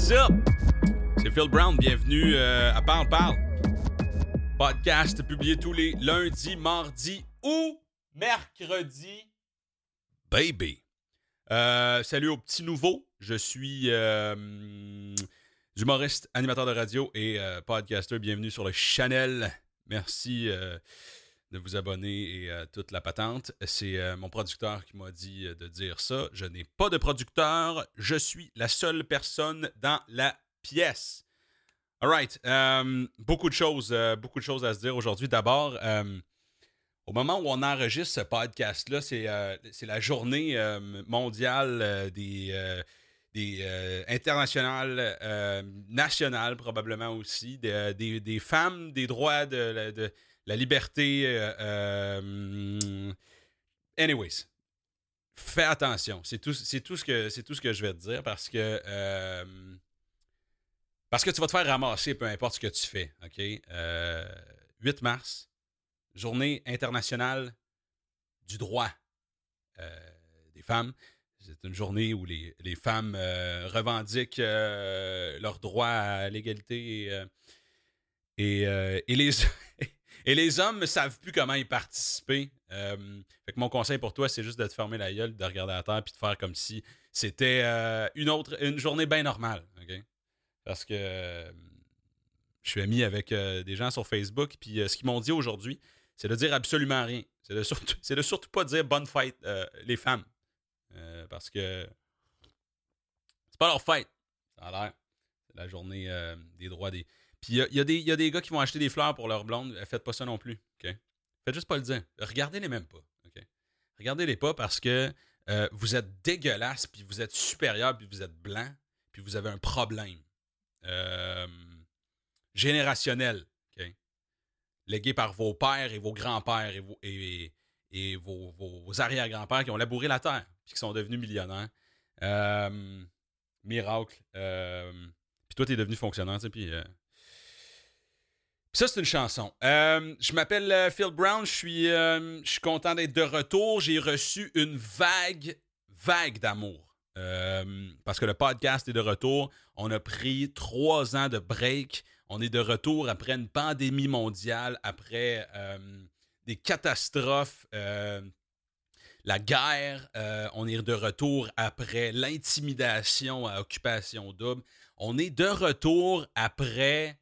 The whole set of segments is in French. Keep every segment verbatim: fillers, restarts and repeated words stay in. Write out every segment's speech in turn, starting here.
What's up? C'est Phil Brown, bienvenue euh, à Parle Parle. Podcast publié tous les lundis, mardis ou mercredis. Baby. Euh, salut aux petits nouveaux. Je suis euh, humoriste, animateur de radio et euh, podcaster. Bienvenue sur le channel. Merci euh, de vous abonner et euh, toute la patente. C'est euh, mon producteur qui m'a dit euh, de dire ça. Je n'ai pas de producteur. Je suis la seule personne dans la pièce. All right. Euh, beaucoup de choses, euh, beaucoup de choses à se dire aujourd'hui. D'abord, euh, au moment où on enregistre ce podcast-là, c'est, euh, c'est la journée euh, mondiale euh, des, euh, des euh, internationales, euh, nationales probablement aussi, des, des, des femmes, des droits de, de la liberté. Euh, euh, anyways, fais attention. C'est tout, c'est tout ce que, c'est tout ce que je vais te dire parce que euh, parce que tu vas te faire ramasser peu importe ce que tu fais. OK? Euh, huit mars. Journée internationale du droit euh, des femmes. C'est une journée où les, les femmes euh, revendiquent euh, leur droit à l'égalité et, euh, et, euh, et, les, et les hommes ne savent plus comment y participer. Euh, fait que mon conseil pour toi, c'est juste de te fermer la gueule, de regarder à terre et de faire comme si c'était euh, une autre une journée bien normale. Okay? Parce que euh, je suis ami avec euh, des gens sur Facebook, puis euh, ce qu'ils m'ont dit aujourd'hui, c'est de dire absolument rien. C'est de surtout, c'est de surtout pas dire bonne fête, euh, les femmes. Euh, parce que c'est pas leur fête. Ça a l'air. C'est la journée euh, des droits des. Puis il y, y, y a des gars qui vont acheter des fleurs pour leur blonde. Faites pas ça non plus. Okay? Faites juste pas le dire. Regardez-les même pas. Okay? Regardez-les pas parce que euh, vous êtes dégueulasse, puis vous êtes supérieur, puis vous êtes blanc, puis vous avez un problème. Euh, générationnel. Okay? Légué par vos pères et vos grands-pères et vos, et, et vos, vos arrière-grands-pères qui ont labouré la terre puis qui sont devenus millionnaires. Euh, miracle. Euh, puis toi, t'es devenu fonctionnaire, tu sais, puis... Euh, ça, c'est une chanson. Euh, je m'appelle euh, Phil Brown, je suis, euh, je suis content d'être de retour. J'ai reçu une vague, vague d'amour. Euh, parce que le podcast est de retour. On a pris trois ans de break. On est de retour après une pandémie mondiale, après euh, des catastrophes, euh, la guerre. Euh, on est de retour après l'intimidation à occupation double. On est de retour après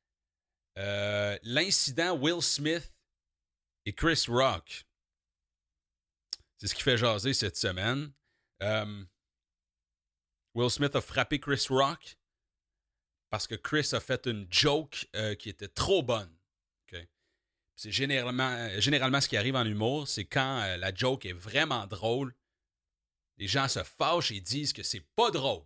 euh, l'incident Will Smith et Chris Rock. C'est ce qui fait jaser cette semaine. Euh, Will Smith a frappé Chris Rock parce que Chris a fait une joke euh, qui était trop bonne. Okay? C'est généralement, généralement ce qui arrive en humour, c'est quand euh, la joke est vraiment drôle, les gens se fâchent et disent que c'est pas drôle.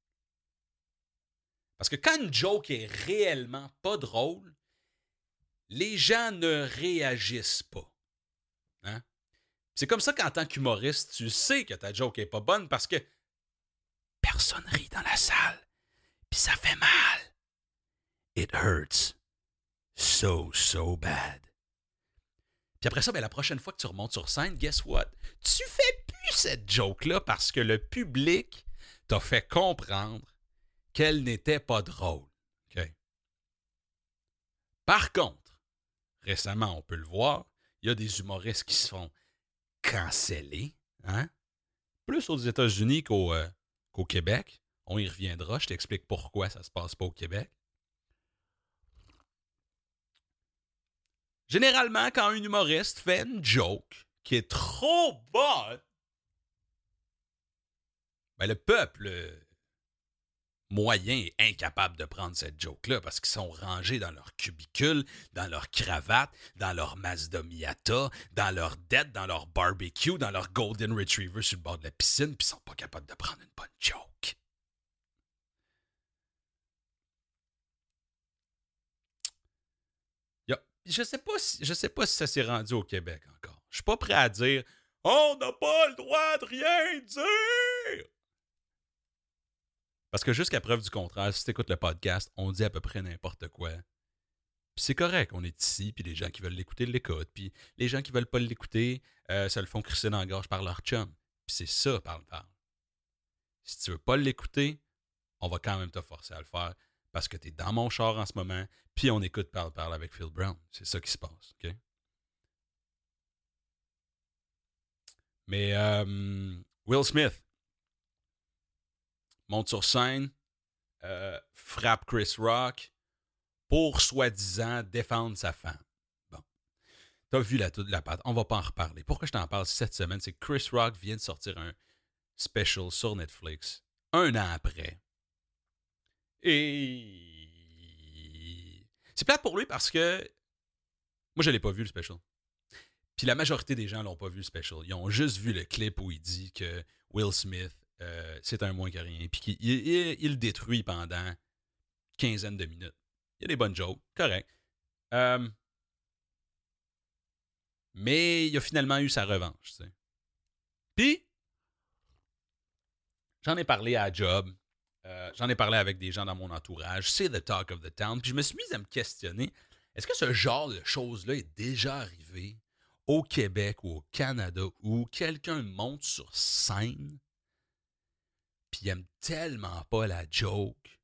Parce que quand une joke est réellement pas drôle, les gens ne réagissent pas. Hein? C'est comme ça qu'en tant qu'humoriste, tu sais que ta joke est pas bonne parce que personne rit dans la salle. Puis ça fait mal. It hurts. So, so bad. Puis après ça, ben, la prochaine fois que tu remontes sur scène, guess what? Tu fais plus cette joke-là parce que le public t'a fait comprendre qu'elle n'était pas drôle. Okay? Par contre, récemment, on peut le voir, il y a des humoristes qui se font canceller. Hein? Plus aux États-Unis qu'au, euh, qu'au Québec. On y reviendra. Je t'explique pourquoi ça se passe pas au Québec. Généralement, quand un humoriste fait une joke qui est trop bonne, ben le peuple moyen est incapable de prendre cette joke-là parce qu'ils sont rangés dans leur cubicule, dans leur cravate, dans leur Mazda Miata, dans leur dette, dans leur barbecue, dans leur Golden Retriever sur le bord de la piscine, puis ils sont pas capables de prendre une bonne joke. Je sais pas si, je sais pas si ça s'est rendu au Québec encore. Je suis pas prêt à dire « On n'a pas le droit de rien dire! » Parce que jusqu'à preuve du contraire, si tu écoutes le podcast, on dit à peu près n'importe quoi. Puis c'est correct, on est ici, puis les gens qui veulent l'écouter l'écoutent. Puis les gens qui veulent pas l'écouter, euh, ça le font crisser dans la gorge par leur chum. Puis c'est ça, parle-parle. Si tu veux pas l'écouter, on va quand même te forcer à le faire parce que t'es dans mon char en ce moment, puis on écoute Parle Parle avec Phil Brown. C'est ça qui se passe, OK? Mais euh, Will Smith monte sur scène, euh, frappe Chris Rock pour soi-disant défendre sa femme. Bon. T'as vu la, la patte. On va pas en reparler. Pourquoi je t'en parle cette semaine? C'est que Chris Rock vient de sortir un special sur Netflix un an après. Et c'est plate pour lui parce que moi, je l'ai pas vu, le special. Puis la majorité des gens l'ont pas vu, le special. Ils ont juste vu le clip où il dit que Will Smith, euh, c'est un moins que rien. Puis qu'il il, il, il le détruit pendant quinzaine de minutes. Il y a des bonnes jokes, correct. Euh, mais il a finalement eu sa revanche, tu sais. Puis, j'en ai parlé à Job. Euh, j'en ai parlé avec des gens dans mon entourage. C'est the talk of the town. Puis je me suis mis à me questionner, est-ce que ce genre de choses-là est déjà arrivé au Québec ou au Canada où quelqu'un monte sur scène puis il aime tellement pas la joke,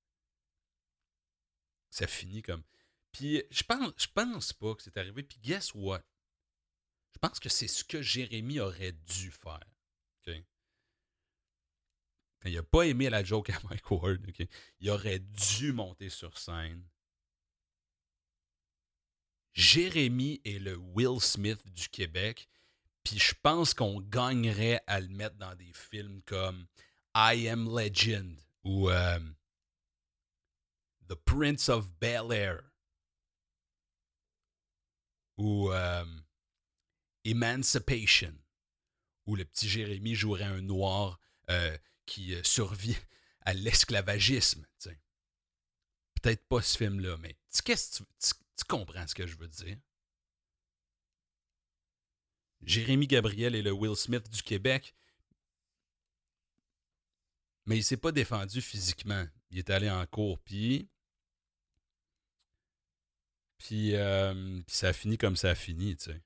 ça finit comme... Puis je pense, je pense pas que c'est arrivé. Puis guess what? Je pense que c'est ce que Jérémy aurait dû faire. Okay? Il n'a pas aimé la joke à Mike Ward. Okay? Il aurait dû monter sur scène. Jérémy est le Will Smith du Québec. Puis je pense qu'on gagnerait à le mettre dans des films comme I Am Legend ou euh, The Prince of Bel-Air ou euh, Emancipation, où le petit Jérémy jouerait un noir euh, qui euh, survit à l'esclavagisme. T'sais. Peut-être pas ce film-là, mais tu, qu'est-ce que tu, tu, tu comprends ce que je veux dire? Jérémy Gabriel est le Will Smith du Québec, mais il s'est pas défendu physiquement. Il est allé en cours, puis... Puis, euh, puis ça a fini comme ça a fini, tu sais.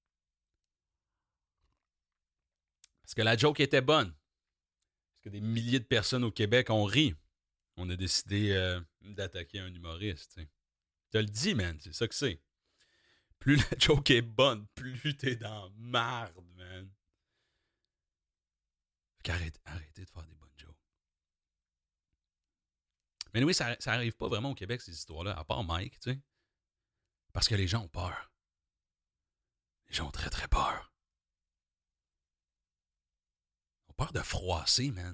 Parce que la joke était bonne. Parce que des milliers de personnes au Québec ont ri. On a décidé euh, d'attaquer un humoriste, tu sais. Je te le dis, man, c'est ça que c'est. Plus la joke est bonne, plus t'es dans marde, man. Fait qu'arrête, arrêtez de faire des bonnes jokes. Mais oui, ça, ça arrive pas vraiment au Québec, ces histoires-là, à part Mike, tu sais. Parce que les gens ont peur. Les gens ont très, très peur. Ils ont peur de froisser, man.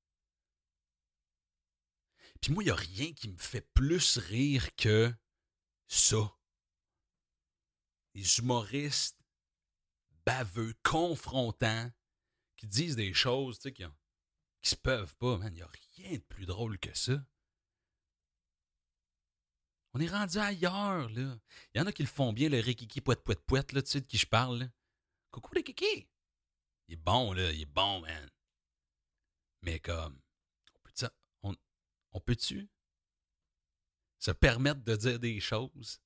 Puis moi, il n'y a rien qui me fait plus rire que ça. Les humoristes baveux, confrontants, qui disent des choses, tu sais, qui, ont, qui se peuvent pas, man. Il n'y a rien de plus drôle que ça. On est rendu ailleurs, là. Il y en a qui le font bien, le rikiki poète poète poète, là, tu sais de qui je parle, là. Coucou les kiki! Il est bon, là, il est bon, man. Mais comme, on peut-tu, on, on peut-tu se permettre de dire des choses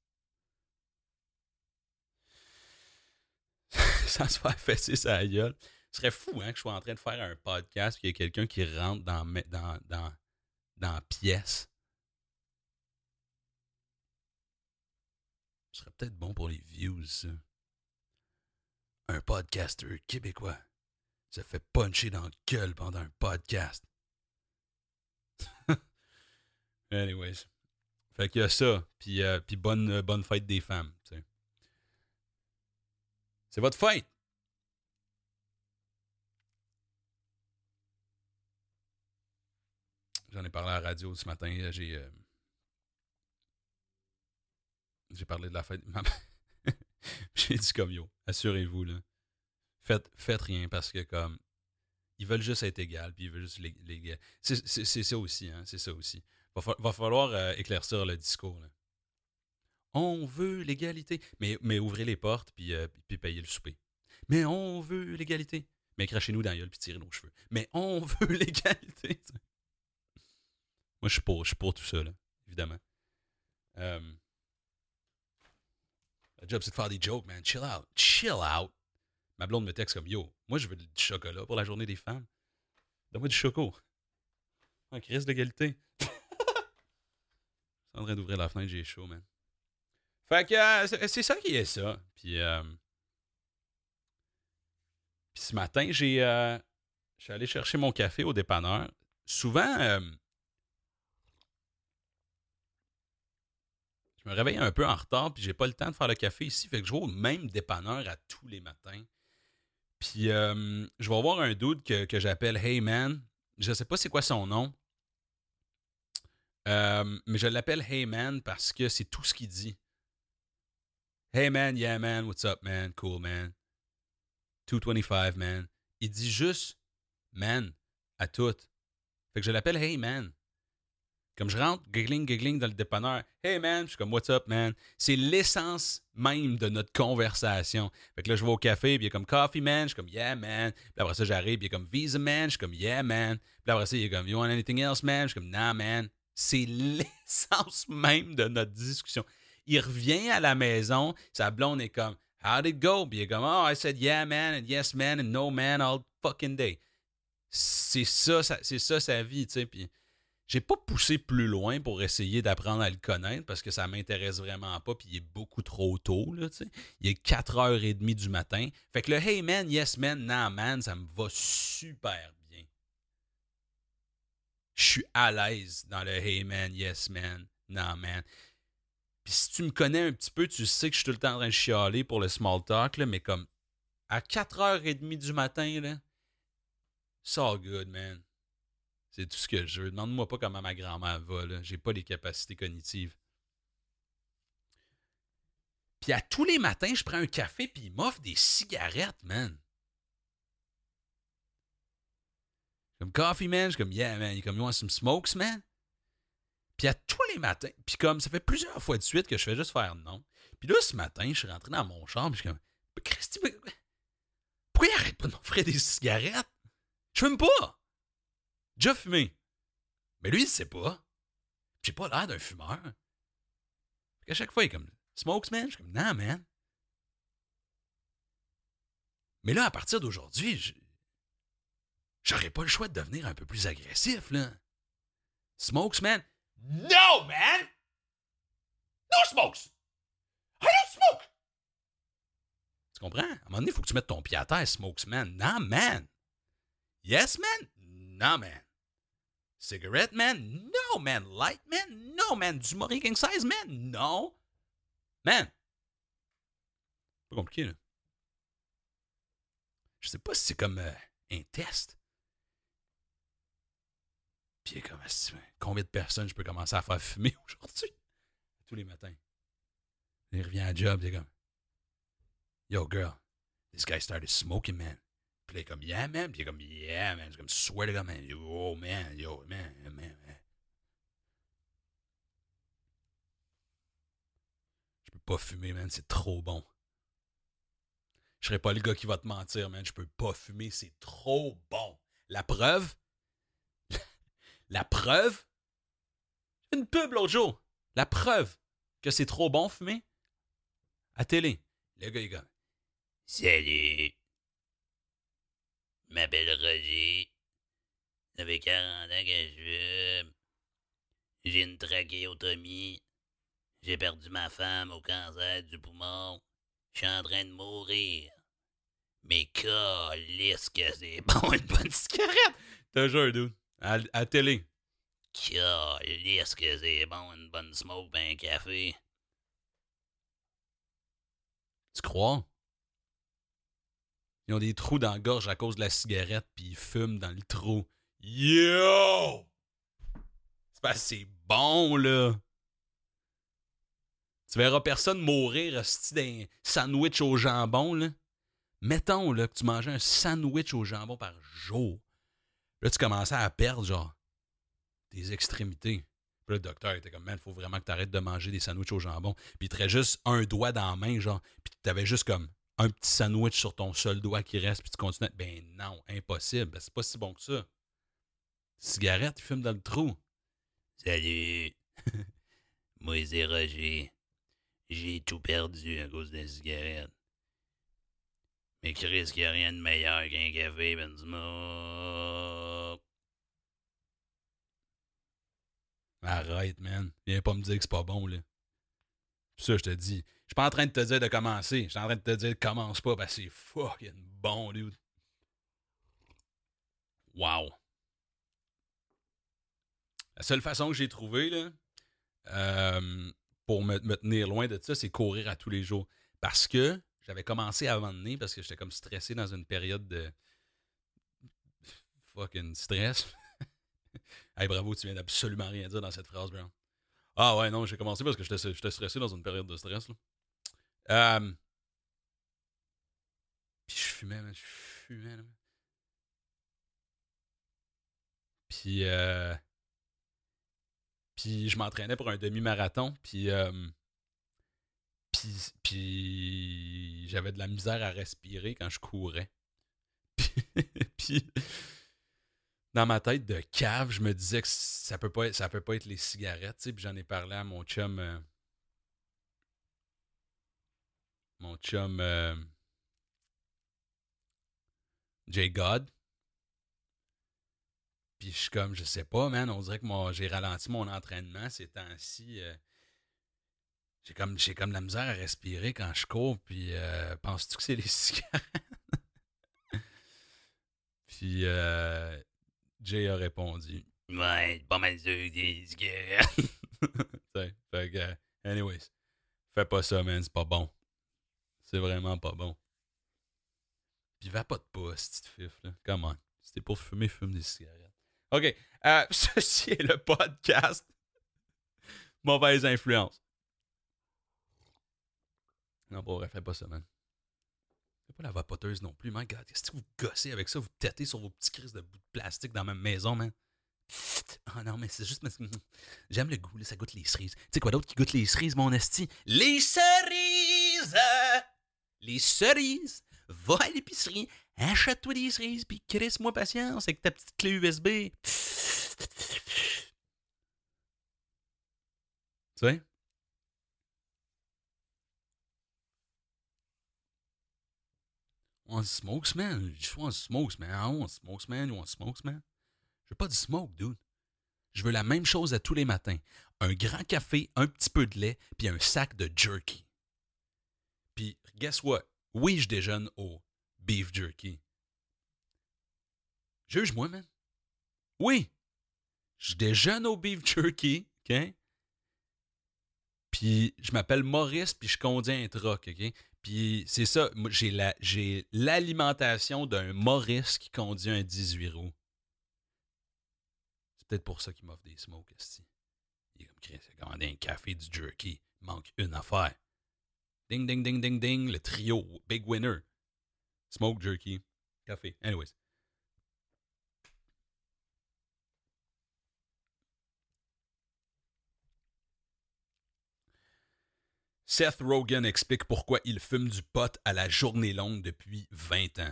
sans se faire fesser sa gueule? Ce serait fou, hein, que je sois en train de faire un podcast et qu'il y ait quelqu'un qui rentre dans, dans, dans, dans la pièce. Ce serait peut-être bon pour les views, ça. Un podcaster québécois se fait puncher dans la gueule pendant un podcast. Anyways. Fait qu'il y a ça. Puis, euh, puis bonne, euh, bonne fête des femmes. T'sais. C'est votre fête. J'en ai parlé à la radio ce matin. J'ai, euh, j'ai parlé de la fête. J'ai dit comme yo, assurez-vous, là. Faites, faites rien parce que comme ils veulent juste être égales, puis ils veulent juste les, les c'est, c'est, c'est ça aussi, hein, c'est ça aussi. Va, fa- va falloir euh, éclaircir le discours, là. On veut l'égalité. Mais, mais ouvrez les portes, puis, euh, puis payez le souper. Mais on veut l'égalité. Mais crachez-nous dans la gueule, puis tirez nos cheveux. Mais on veut l'égalité. Moi, je suis pour, je suis pour tout ça, là, évidemment. Euh, le job, c'est de faire des jokes, man. Chill out. Chill out. Ma blonde me texte comme, yo, moi, je veux du chocolat pour la journée des femmes. Donne-moi du choco. En crise d'égalité. Je suis en train d'ouvrir la fenêtre, j'ai chaud, man. Fait que euh, c'est, c'est ça qui est ça. Puis, euh, puis ce matin, j'ai, euh, je suis allé chercher mon café au dépanneur. Souvent, euh, je me réveille un peu en retard, puis j'ai pas le temps de faire le café ici. Fait que je vais au même dépanneur à tous les matins. Puis euh, je vais avoir un dude que, que j'appelle Hey Man. Je sais pas c'est quoi son nom. Euh, mais je l'appelle Hey Man parce que c'est tout ce qu'il dit. Hey man, yeah man, what's up man, cool man. deux cent vingt-cinq man. Il dit juste man à tout. Fait que je l'appelle Hey man. Comme je rentre, giggling, giggling dans le dépanneur. Hey man, je suis comme what's up man. C'est l'essence même de notre conversation. Fait que là, je vais au café, puis il est comme coffee man, je suis comme yeah man. Puis après ça, j'arrive, puis il est comme Visa man, je suis comme yeah man. Puis après ça, il est comme you want anything else man, je suis comme nah man. C'est l'essence même de notre discussion. Il revient à la maison, sa blonde est comme how did it go? Puis il est comme oh I said yeah man and yes man and no man all fucking day. C'est ça, ça c'est ça sa vie, tu sais. Puis j'ai pas poussé plus loin pour essayer d'apprendre à le connaître parce que ça m'intéresse vraiment pas, puis il est beaucoup trop tôt, là, tu sais. Il est quatre heures trente du matin. Fait que le hey man, yes man, nah man, ça me va super bien. Je suis à l'aise dans le hey man, yes man, nah man. Puis si tu me connais un petit peu, tu sais que je suis tout le temps en train de chialer pour le small talk, là, mais comme à quatre heures trente du matin, là, it's all good, man. C'est tout ce que je veux. Demande-moi pas comment ma grand-mère va, là. J'ai pas les capacités cognitives. Puis à tous les matins, je prends un café puis il m'offre des cigarettes, man. Comme coffee, man. Je suis comme, yeah, man. Il est comme, you want some smokes, man? Puis à tous les matins, puis comme ça fait plusieurs fois de suite que je fais juste faire non. Puis là, ce matin, je suis rentré dans mon chambre, je suis comme, Christy, pourquoi il arrête pas de m'offrir des cigarettes? Je fume pas! Déjà fumé. Mais lui, il sait pas. J'ai pas l'air d'un fumeur. Fait qu'à chaque fois, il est comme, smokes, man? Je suis comme, non, man. Mais là, à partir d'aujourd'hui, je... j'aurais pas le choix de devenir un peu plus agressif, là. Smokes, man? No, man! No smokes! I don't smoke! Tu comprends? À un moment donné, il faut que tu mettes ton pied à terre, smokes, man. Non, man! Yes, man? Non, man. Cigarette, man? No, man. Light, man? No, man. Du Maury King Size, man? Non. Man. Pas compliqué, là. Je sais pas si c'est comme euh, un test. Puis comme, combien de personnes je peux commencer à faire fumer aujourd'hui? Tous les matins. Il revient à job, il est comme, yo, girl, this guy started smoking, man. Puis là, il est comme, yeah, man. Puis il est comme, yeah, man. C'est comme, swear to God, man. Yo, man. Yo, man. Man, man. Je peux pas fumer, man. C'est trop bon. Je serais pas le gars qui va te mentir, man. Je peux pas fumer. C'est trop bon. La preuve? La preuve? J'ai fait une pub l'autre jour. La preuve que c'est trop bon fumer? À télé. Le gars, il est comme, salut. Je m'appelle Roger. Ça fait quarante ans que je fume. J'ai une trachéotomie. J'ai perdu ma femme au cancer du poumon. Je suis en train de mourir. Mais calisse que c'est bon une bonne cigarette. T'as jure, dude. À, à télé. Calisse que c'est bon une bonne smoke ben un café. Tu crois? Ils ont des trous dans la gorge à cause de la cigarette, puis ils fument dans le trou. Yo! C'est pas assez bon, là. Tu verras personne mourir hostie d'un sandwich au jambon, là. Mettons, là, que tu mangeais un sandwich au jambon par jour. Là, tu commençais à perdre, genre, tes extrémités. Puis là, le docteur était comme, man, il faut vraiment que tu arrêtes de manger des sandwichs au jambon. Puis il te restait juste un doigt dans la main, genre, puis tu avais juste comme un petit sandwich sur ton seul doigt qui reste, puis tu continues. Ben non, impossible. Ben, c'est pas si bon que ça. Cigarette, il fume dans le trou. Salut. Moi, c'est Roger. J'ai tout perdu à cause des cigarettes. Mais Chris, qu'il n'y a rien de meilleur qu'un café, ben du smoke. Arrête, man. Viens pas me dire que c'est pas bon, là. Puis ça, je te dis. Je suis pas en train de te dire de commencer. Je suis en train de te dire commence pas parce que c'est fucking bon, dude. Wow. La seule façon que j'ai trouvée, là, euh, pour me, me tenir loin de ça, c'est courir à tous les jours. Parce que j'avais commencé à un moment donné, parce que j'étais comme stressé dans une période de fucking stress. Hey, bravo, tu viens d'absolument rien dire dans cette phrase, Brown. Ah ouais, non, j'ai commencé parce que j'étais, j'étais stressé dans une période de stress. Là. Euh, Puis je fumais, man, je fumais. Là. Puis, euh, puis je m'entraînais pour un demi-marathon. Puis, euh, puis, puis j'avais de la misère à respirer quand je courais. Puis, dans ma tête de cave, je me disais que ça peut pas être, ça peut pas être les cigarettes. Puis j'en ai parlé à mon chum. Euh, mon chum. Euh, J. God. Puis je suis comme, je sais pas, man, on dirait que moi, j'ai ralenti mon entraînement ces temps-ci. Euh, j'ai comme j'ai comme la misère à respirer quand je cours, puis euh, penses-tu que c'est les cigarettes? Puis euh, Jay a répondu, ouais, pas mal sûr des cigarettes. Fait que, euh, anyways, fais pas ça, man, c'est pas bon. C'est vraiment pas bon. Puis va pas de pas, cette fif, là. Come on. Si t'es pour fumer, fume des cigarettes. OK. Euh, ceci est le podcast Mauvaise influence. Non, pas vrai, fais pas ça, man. Fais pas la vapoteuse non plus, man. God, qu'est-ce que vous gossez avec ça? Vous têtez sur vos petits crises de bouts de plastique dans ma maison, man. Ah oh non, mais c'est juste parce que j'aime le goût, là, ça goûte les cerises. Tu sais quoi d'autre qui goûte les cerises, mon esti? Les cerises! Les cerises! Va à l'épicerie, achète-toi des cerises, puis crisse-moi patience avec ta petite clé U S B. Tu sais? On smokes, man. Je want smokes, man. I want smokes, man. You want smokes, man? Je veux pas du smoke, dude. Je veux la même chose à tous les matins. Un grand café, un petit peu de lait, puis un sac de jerky. Puis, guess what? Oui, je déjeune au beef jerky. Juge-moi, man. Oui, je déjeune au beef jerky, OK? Puis, je m'appelle Maurice, puis je conduis un truck, OK? Puis, c'est ça, j'ai, la, j'ai l'alimentation d'un Maurice qui conduit un dix-huit roues. C'est peut-être pour ça qu'il m'offre des smokes, esti. Il est comme Chris, il a commandé un café, du jerky. Il manque une affaire. Ding, ding, ding, ding, ding. Le trio, big winner. Smoke, jerky, café. Anyways. Seth Rogen explique pourquoi il fume du pot à la journée longue depuis vingt ans.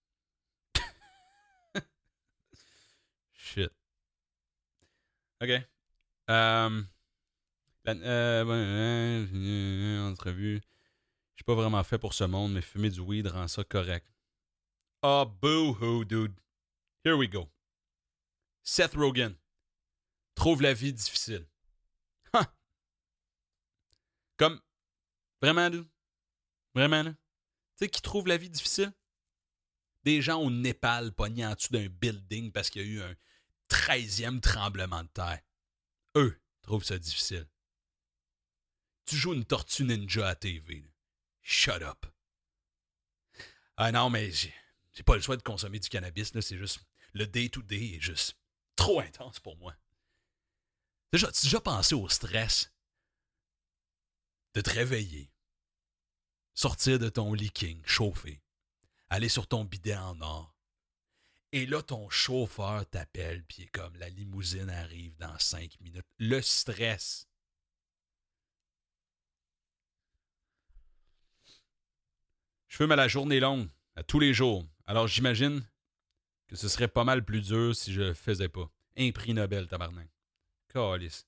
Shit. OK. Um, la, euh, euh, entrevue. Je suis pas vraiment fait pour ce monde, mais fumer du weed rend ça correct. Oh, boo-hoo, dude. Here we go. Seth Rogen trouve la vie difficile. Huh. Comme, vraiment, dude? Vraiment, là? Tu sais, qui trouve la vie difficile? Des gens au Népal pognés en dessous d'un building parce qu'il y a eu un treizième tremblement de terre. Eux trouvent ça difficile. Tu joues une tortue ninja à T V. Là. Shut up. Ah non, mais j'ai, j'ai pas le choix de consommer du cannabis. Là, c'est juste... Le day-to-day est juste trop intense pour moi. Déjà, tu as déjà pensé au stress de te réveiller, sortir de ton lit king, chauffer, aller sur ton bidet en or, et là, ton chauffeur t'appelle, puis comme la limousine arrive dans cinq minutes. Le stress. Je fume à la journée longue, à tous les jours. Alors j'imagine que ce serait pas mal plus dur si je le faisais pas. Un prix Nobel, tabarnak. Calice.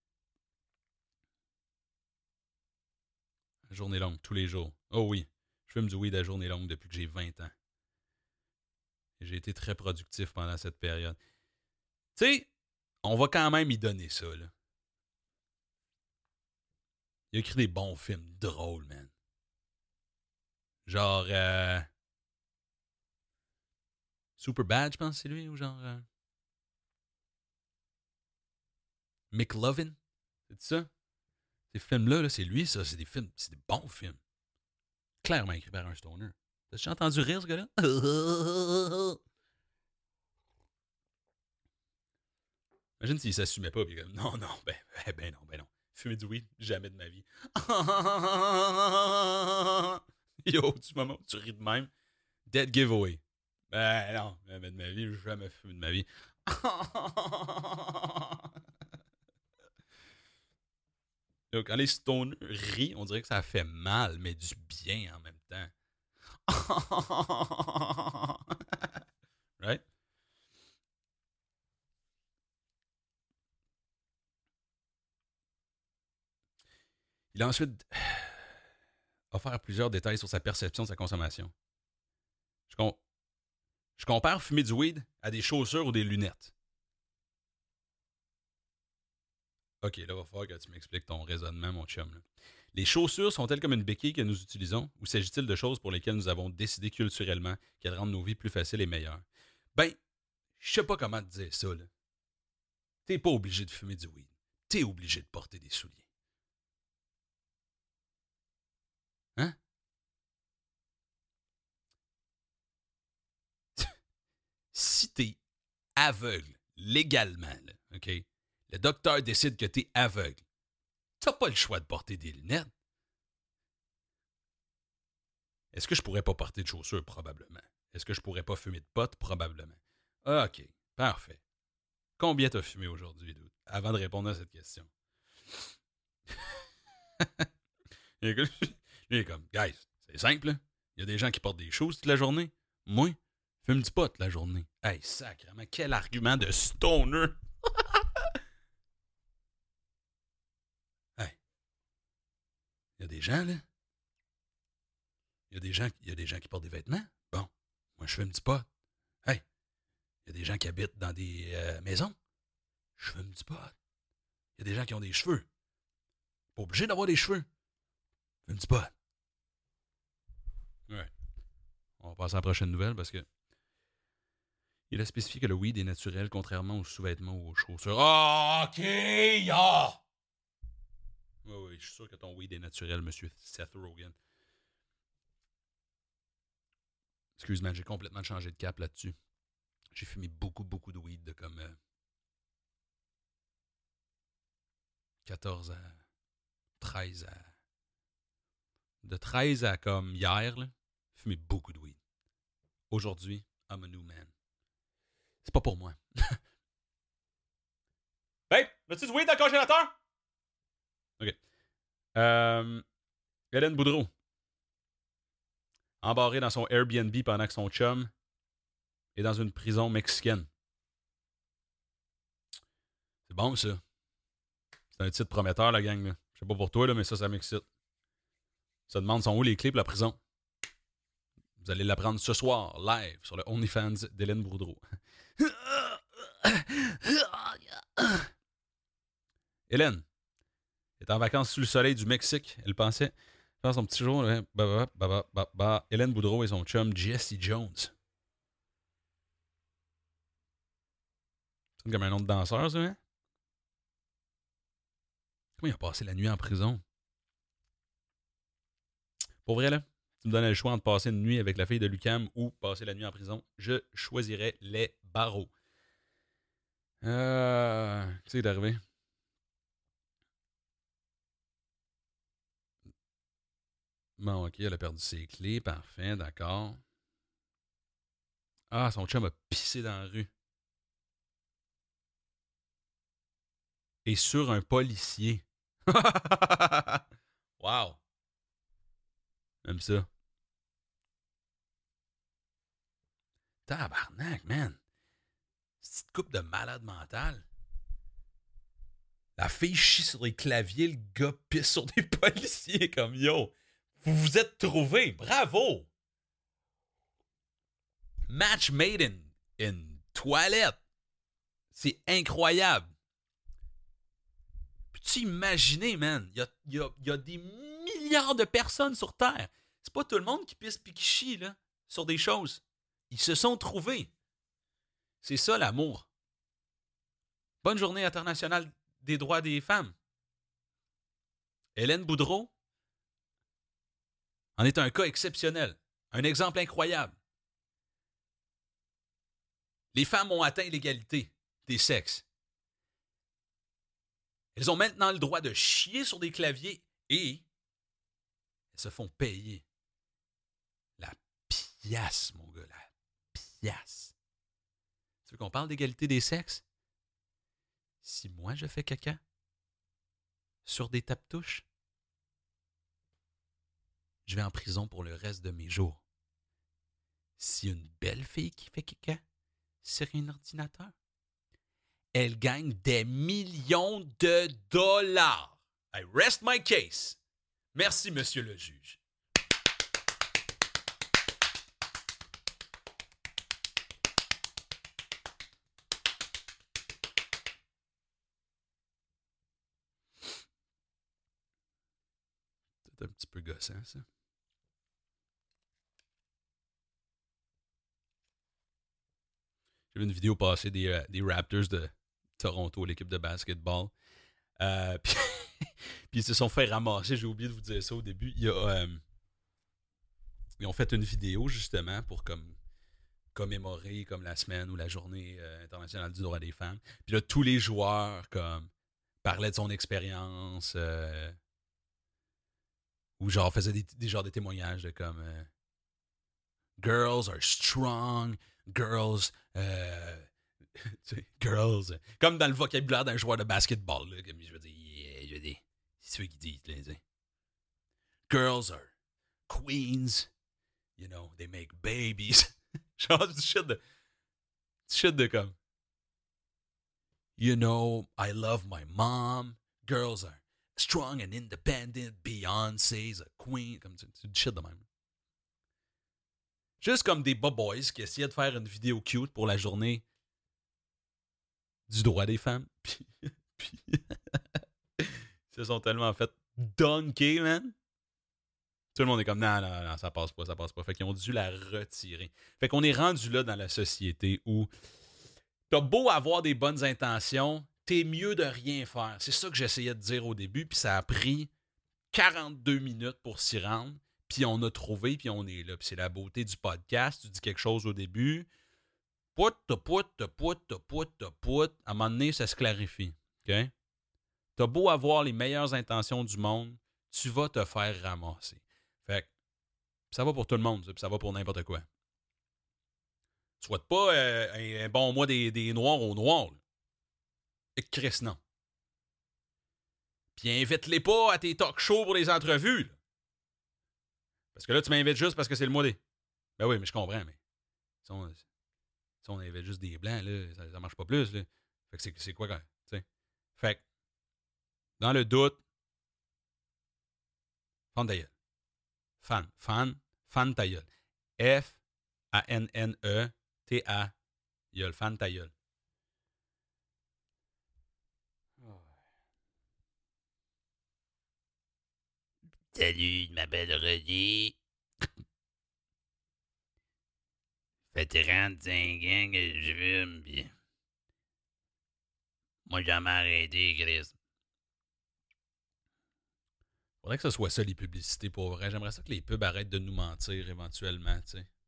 Journée longue, tous les jours. Oh oui, je fume du weed à journée longue depuis que j'ai vingt ans. Et j'ai été très productif pendant cette période. Tu sais, on va quand même y donner ça, là. Il a écrit des bons films drôles, man. Genre... Euh... Superbad, je pense, c'est lui, ou genre... Euh... McLovin, c'est ça? Ces films-là, là, c'est lui, ça. C'est des films, c'est des bons films. Clairement écrit par un stoner. T'as-tu entendu rire, ce gars-là? Imagine s'il s'assumait pas, pis comme, non, non, ben, ben, ben non, ben non. Fumer du weed, jamais de ma vie. Yo, du moment où tu ris de même, dead giveaway. Ben non, jamais de ma vie, jamais fumé de ma vie. Yo, quand les stoners rient, on dirait que ça fait mal, mais du bien en même temps. Right? Il a ensuite offert plusieurs détails sur sa perception de sa consommation. Je, com- je compare fumer du weed à des chaussures ou des lunettes. Ok, là, il va falloir que tu m'expliques ton raisonnement, mon chum. Là. Les chaussures sont-elles comme une béquille que nous utilisons ou s'agit-il de choses pour lesquelles nous avons décidé culturellement qu'elles rendent nos vies plus faciles et meilleures? Ben, je sais pas comment te dire ça, là. T'es pas obligé de fumer du weed. T'es obligé de porter des souliers. Hein? Si t'es aveugle, légalement, là, OK? Le docteur décide que t'es aveugle. T'as pas le choix de porter des lunettes. Est-ce que je pourrais pas porter de chaussures? Probablement. Est-ce que je pourrais pas fumer de pot? Probablement. OK, parfait. Combien t'as fumé aujourd'hui, dude? Avant de répondre à cette question. Il est comme, guys, c'est simple, hein? Il y a des gens qui portent des choses toute la journée. Moi, fume du pot toute la journée. Hey, sacrément, quel argument de stoner! Hey, il y a des gens, là. Il y a des gens, il y a des gens qui portent des vêtements. Bon, moi, je fume du pot. Hey, il y a des gens qui habitent dans des euh, maisons. Je fume du pot. Il y a des gens qui ont des cheveux. Pas obligé d'avoir des cheveux. Je fume du pot. Ouais. On va passer à la prochaine nouvelle parce que il a spécifié que le weed est naturel contrairement aux sous-vêtements ou aux chaussures. Oh, OK! Ah! Oui, oui, je suis sûr que ton weed est naturel, monsieur Seth Rogen. Excuse-moi, j'ai complètement changé de cap là-dessus. J'ai fumé beaucoup, beaucoup de weed de comme euh, quatorze à treize à... De treize à comme hier, là, j'ai fumé beaucoup de weed. Aujourd'hui, I'm a new man. C'est pas pour moi. Babe, as-tu du weed dans le congélateur? OK. Euh, Hélène Boudreau. Embarrée dans son Airbnb pendant que son chum est dans une prison mexicaine. C'est bon, ça. C'est un titre prometteur, la gang. Là. Je sais pas pour toi, là, mais ça, ça m'excite. Ça demande sont où les clés pour la prison. Vous allez l'apprendre ce soir, live, sur le OnlyFans d'Hélène Boudreau. Hélène est en vacances sous le soleil du Mexique. Elle pensait faire son petit jour. Là, bah, bah, bah, bah, bah, Hélène Boudreau et son chum Jesse Jones. C'est comme un nom de danseur, ça, hein? Comment il a passé la nuit en prison? Pour vrai, là, tu me donnais le choix entre passer une nuit avec la fille de Lucam ou passer la nuit en prison, je choisirais les barreaux. Euh, Qu'est-ce qui est arrivé? Bon, OK, elle a perdu ses clés. Parfait, d'accord. Ah, son chum a pissé dans la rue. Et sur un policier. Wow! J'aime ça. Tabarnak, man! Cette couple de malade mental. La fille chie sur les claviers, le gars pisse sur des policiers comme yo. Vous vous êtes trouvés. Bravo! Match made in, in toilette. C'est incroyable. Puis Peux-tu imaginer, man? Il y a, il y a, il y a des milliards de personnes sur Terre. C'est pas tout le monde qui pisse pis qui chie, là, sur des choses. Ils se sont trouvés. C'est ça, l'amour. Bonne journée internationale des droits des femmes. Hélène Boudreau en est un cas exceptionnel. Un exemple incroyable. Les femmes ont atteint l'égalité des sexes. Elles ont maintenant le droit de chier sur des claviers et elles se font payer la piace, mon gars, la piace. Tu veux qu'on parle d'égalité des sexes? Si moi je fais caca sur des tape-touches, je vais en prison pour le reste de mes jours. Si une belle fille qui fait caca sur un ordinateur, elle gagne des millions de dollars. I rest my case. Merci, monsieur le juge. C'est un petit peu gossant, ça. J'ai vu une vidéo passer des, euh, des Raptors de Toronto, l'équipe de basketball. Euh, puis, puis ils se sont fait ramasser. J'ai oublié de vous dire ça au début. Il y a, euh, ils ont fait une vidéo, justement, pour comme commémorer comme la semaine ou la journée euh, internationale du droit des femmes. Puis là, tous les joueurs comme parlaient de son expérience euh, ou genre faisaient des, des genres de témoignages de comme euh, Girls are strong, girls... Euh, girls... Comme dans le vocabulaire d'un joueur de basketball. Là, comme je veux dire, yeah, je veux dire, c'est ceux qui disent. Là, disent. Girls are queens. You know, they make babies. Genre du shit de... Du shit de comme... You know, I love my mom. Girls are strong and independent. Beyoncé's a queen. Comme c'est du shit de même. Juste comme des boys qui essayaient de faire une vidéo cute pour la journée du droit des femmes. Puis, puis ils se sont tellement fait dunker, man. Tout le monde est comme, non, non, non, ça passe pas, ça passe pas. Fait qu'ils ont dû la retirer. Fait qu'on est rendu là dans la société où t'as beau avoir des bonnes intentions, t'es mieux de rien faire. C'est ça que j'essayais de dire au début, puis ça a pris quarante-deux minutes pour s'y rendre. Puis on a trouvé, puis on est là. Puis c'est la beauté du podcast. Tu dis quelque chose au début. Pout, pout, pout, pout, pout. À un moment donné, ça se clarifie. OK? T'as beau avoir les meilleures intentions du monde, tu vas te faire ramasser. Fait que ça va pour tout le monde, ça, puis ça va pour n'importe quoi. Tu souhaites pas euh, un, un bon mois des, des noirs aux noirs. Et Chris, non. Puis invite-les pas à tes talk shows pour les entrevues. Là. Parce que là, tu m'invites juste parce que c'est le mois des... Ben oui, mais je comprends, mais... Si on, si on invite juste des blancs, là, ça, ça marche pas plus, là. Fait que c'est, c'est quoi, quand même? Fait que, dans le doute, fan ta gueule. Fan. Fan. Fan ta gueule. F A N N E T A gueule. Fan ta gueule. Salut, je m'appelle Roger. Fait trente-cinq ans que je fume, pis... Moi, j'ai jamais arrêté, Chris. Faudrait que ce soit ça, les publicités, pour vrai. J'aimerais ça que les pubs arrêtent de nous mentir, éventuellement, tu sais.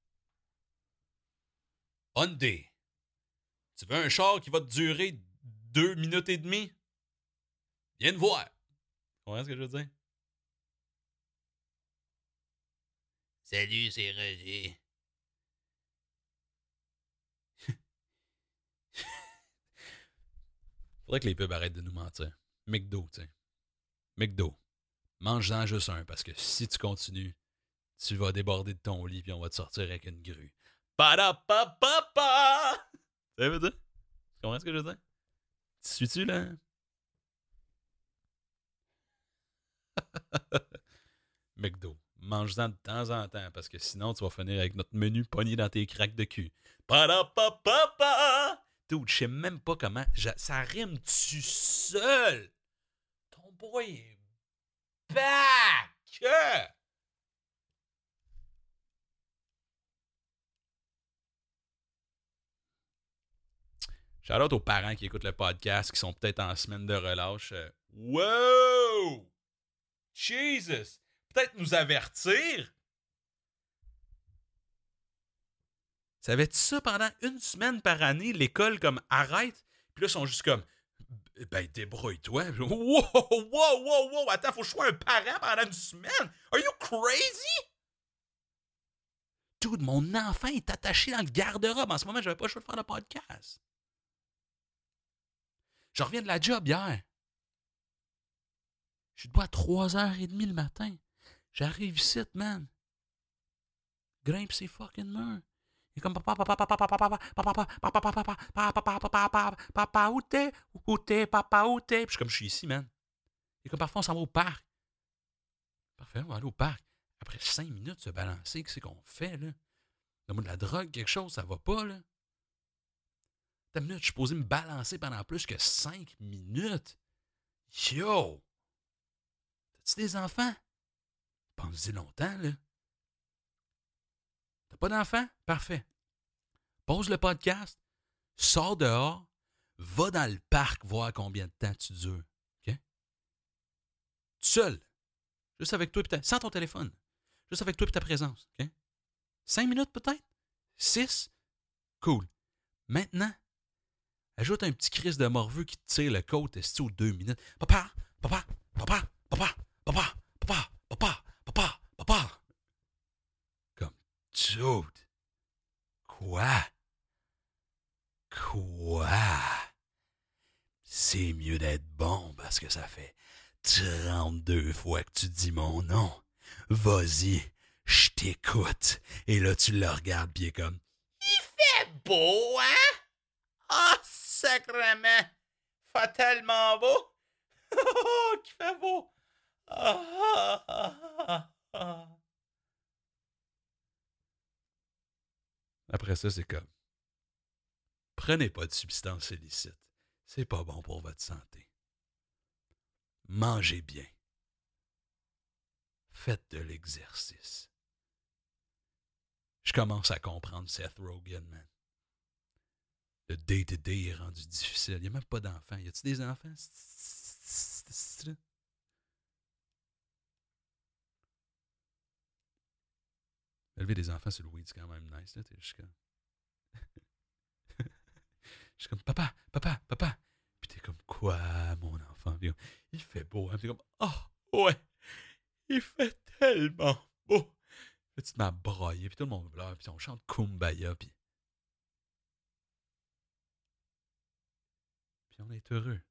Hyundai. Tu veux un char qui va te durer deux minutes et demie? Viens te voir. Tu comprends ce que je veux dire? Salut, c'est Roger. Faudrait que les pubs arrêtent de nous mentir. McDo, tu sais. McDo. Mange-en juste un, parce que si tu continues, tu vas déborder de ton lit puis on va te sortir avec une grue. Pa-da-pa-pa-pa! Ça veut dire? Tu comprends ce que je veux dire? Tu suis-tu, là? McDo. Mange-en de temps en temps, parce que sinon, tu vas finir avec notre menu pogné dans tes craques de cul. Pa-da-pa-pa-pa! Dude, je sais même pas comment... Ça rime-tu seul? boy est back! Shout-out aux parents qui écoutent le podcast, qui sont peut-être en semaine de relâche. Euh, wow! Jesus! Peut-être nous avertir. Savais-tu ça pendant une semaine par année, l'école comme arrête? Puis là, ils sont juste comme, ben débrouille-toi. Wow, wow, wow, wow, attends, faut que je sois un parent pendant une semaine? Are you crazy? Tout mon enfant est attaché dans le garde-robe. En ce moment, j'avais pas le choix de faire le podcast. Je reviens de la job hier. Je suis debout à trois heures trente le matin. J'arrive ici, man. Grimpe ses fucking murs. Il est comme papa, papa, papa, papa, papa, papa, papa, papa, papa, papa, papa, papa, papa, où t'es? Où t'es, papa, où t'es? Puis je suis comme, je suis ici, man. Il est comme, parfois, on s'en va au parc. Parfait, on va aller au parc. Après cinq minutes, se balancer, qu'est-ce qu'on fait, là? Donne-moi de la drogue, quelque chose, ça va pas, là. T'as une minute, je suis supposé me balancer pendant plus que cinq minutes. Yo! T'as-tu des enfants? Pense-y longtemps, là. T'as pas d'enfants? Parfait. Pose le podcast, sors dehors, va dans le parc voir combien de temps tu dures. OK? Seul. Juste avec toi et ta... sans ton téléphone. Juste avec toi et ta présence. OK? Cinq minutes peut-être? Six? Cool. Maintenant, ajoute un petit crise de morveux qui te tire le côte esti aux deux minutes. Papa, papa, papa, papa, papa, papa, papa, papa, papa. Comme, dude. Quoi? Quoi? C'est mieux d'être bon parce que ça fait trente-deux fois que tu dis mon nom. Vas-y, je t'écoute. Et là, tu le regardes pis il est comme, il fait beau, hein? Ah, oh, sacrément! Fait tellement beau! Oh, qu'il fait beau! Ah, ah, ah, ah. Après ça, c'est comme, prenez pas de substances illicites. C'est pas bon pour votre santé. Mangez bien. Faites de l'exercice. Je commence à comprendre Seth Rogen, man. Le day-to-day est rendu difficile. Il n'y a même pas d'enfants. Y a-tu des enfants? Élever des enfants sur le weed, c'est quand même nice. Là. Je suis comme... Je suis comme, papa, papa, papa. Puis t'es comme, quoi, mon enfant? Puis, il fait beau. Hein? Puis t'es comme, oh, ouais, il fait tellement beau. Puis tu te mets à brailler, puis tout le monde pleure, puis on chante Kumbaya, puis... Puis on est heureux.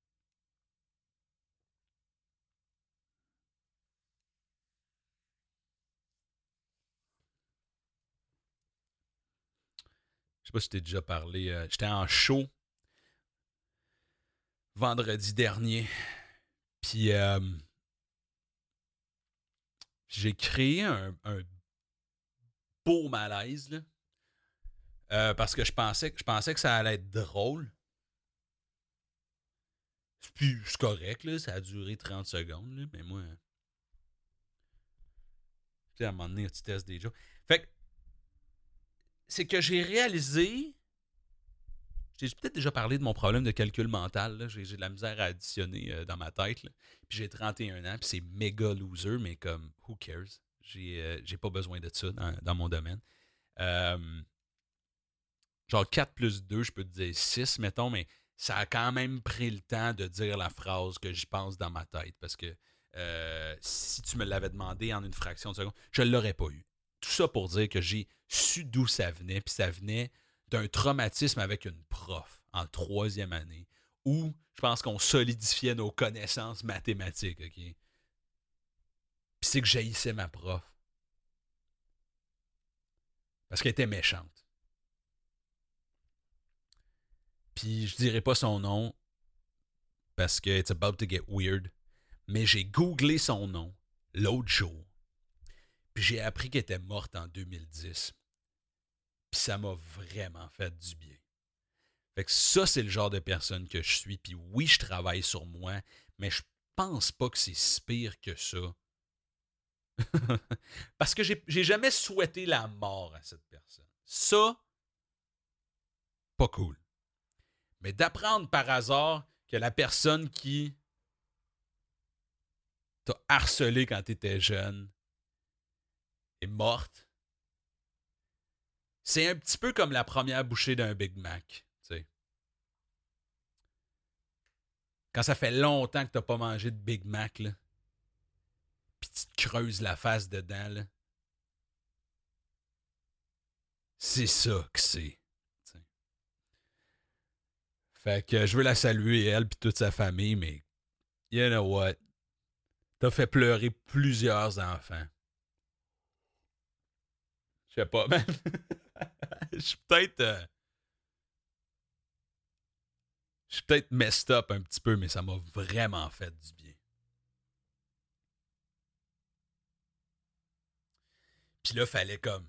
Je sais pas si je t'ai déjà parlé. Euh, j'étais en show vendredi dernier. Puis euh, j'ai créé un, un beau malaise là, euh, parce que je pensais, je pensais que ça allait être drôle. Puis c'est correct, là, ça a duré trente secondes, là, mais moi... Tu sais, à un moment donné, tu testes des jokes. Fait que c'est que j'ai réalisé... J'ai peut-être déjà parlé de mon problème de calcul mental. Là. J'ai, j'ai de la misère à additionner euh, dans ma tête. Là. Puis j'ai trente et un ans, puis c'est méga loser, mais comme, who cares? J'ai, euh, j'ai pas besoin de ça dans, dans mon domaine. Euh, genre quatre plus deux, je peux te dire six, mettons, mais ça a quand même pris le temps de dire la phrase que j'y pense dans ma tête. Parce que euh, si tu me l'avais demandé en une fraction de seconde, je ne l'aurais pas eu. Tout ça pour dire que j'ai su d'où ça venait, puis ça venait d'un traumatisme avec une prof en troisième année où je pense qu'on solidifiait nos connaissances mathématiques, OK? Puis c'est que j'haïssais ma prof. Parce qu'elle était méchante. Puis je dirais pas son nom parce que it's about to get weird. Mais j'ai googlé son nom l'autre jour. Puis j'ai appris qu'elle était morte en deux mille dix. Puis ça m'a vraiment fait du bien. Fait que ça, c'est le genre de personne que je suis. Puis oui, je travaille sur moi, mais je, pense pas que c'est si pire que ça. Parce que j'ai, j'ai jamais souhaité la mort à cette personne. Ça, pas cool. Mais d'apprendre par hasard que la personne qui t'a harcelé quand t'étais jeune est morte, c'est un petit peu comme la première bouchée d'un Big Mac, tu sais. Quand ça fait longtemps que t'as pas mangé de Big Mac, là, pis tu te creuses la face dedans, là. C'est ça que c'est. T'sais. Fait que je veux la saluer, elle pis toute sa famille, mais you know what? T'as fait pleurer plusieurs enfants. Je sais pas, man. Je suis peut-être... Euh... Je suis peut-être messed up un petit peu, mais ça m'a vraiment fait du bien. Puis là, fallait comme...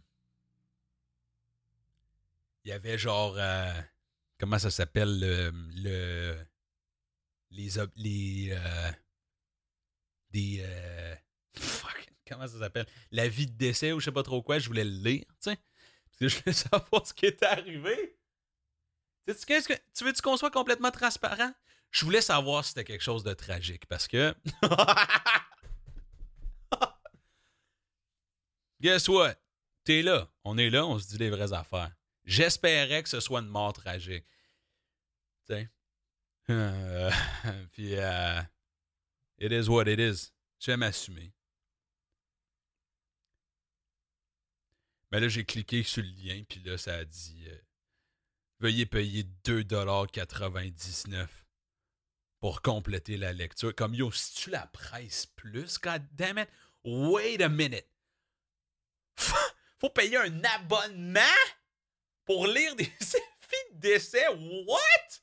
Il y avait genre... Euh... Comment ça s'appelle? Le... le... Les... Les... Euh... Des... Euh... Fuck. Comment ça s'appelle? La vie de décès ou je sais pas trop quoi. Je voulais le lire, tu sais. Parce que je voulais savoir ce qui était arrivé. Tu, qu'est-ce que, tu veux-tu qu'on soit complètement transparent? Je voulais savoir si c'était quelque chose de tragique. Parce que... Guess what? T'es là. On est là, on se dit les vraies affaires. J'espérais que ce soit une mort tragique. Tu sais? Euh, puis, euh, it is what it is. Je vais m'assumer. Mais là, j'ai cliqué sur le lien, puis là, ça a dit euh, veuillez payer deux dollars quatre-vingt-dix-neuf pour compléter la lecture. Comme yo, si tu la presse plus, god damn it, wait a minute. Faut payer un abonnement pour lire des films de décès. What?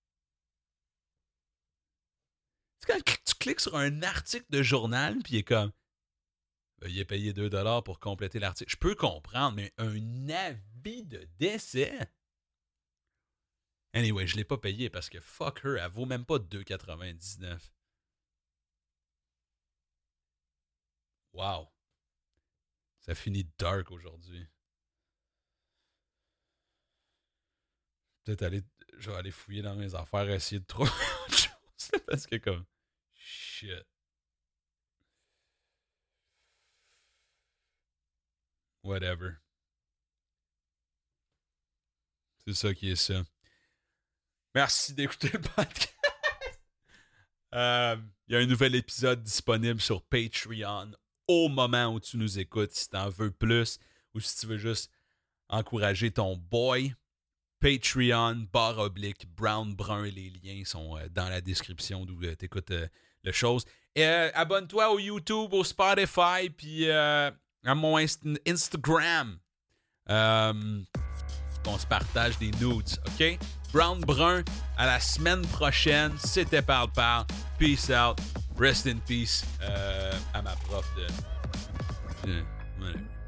C'est quand tu cliques sur un article de journal, puis il est comme veuillez payer deux dollars pour compléter l'article. Je peux comprendre, mais un avis de décès? Anyway, je ne l'ai pas payé parce que fuck her, elle vaut même pas deux quatre-vingt-dix-neuf. Wow. Ça finit dark aujourd'hui. Peut-être aller. Je vais aller fouiller dans mes affaires, essayer de trouver autre chose. Parce que comme. Shit. Whatever. C'est ça qui est ça. Merci d'écouter le podcast. euh, il y a un nouvel épisode disponible sur Patreon au moment où tu nous écoutes. Si tu en veux plus ou si tu veux juste encourager ton boy, Patreon, barre oblique, brown, brun. Les liens sont euh, dans la description d'où euh, tu écoutes euh, le chose. Et, euh, abonne-toi au YouTube, au Spotify, puis euh, à mon inst- Instagram. Euh, on se partage des nudes, OK? Brown Brun, à la semaine prochaine. C'était Parle Parle. Peace out. Rest in peace euh, à ma prof de... de... de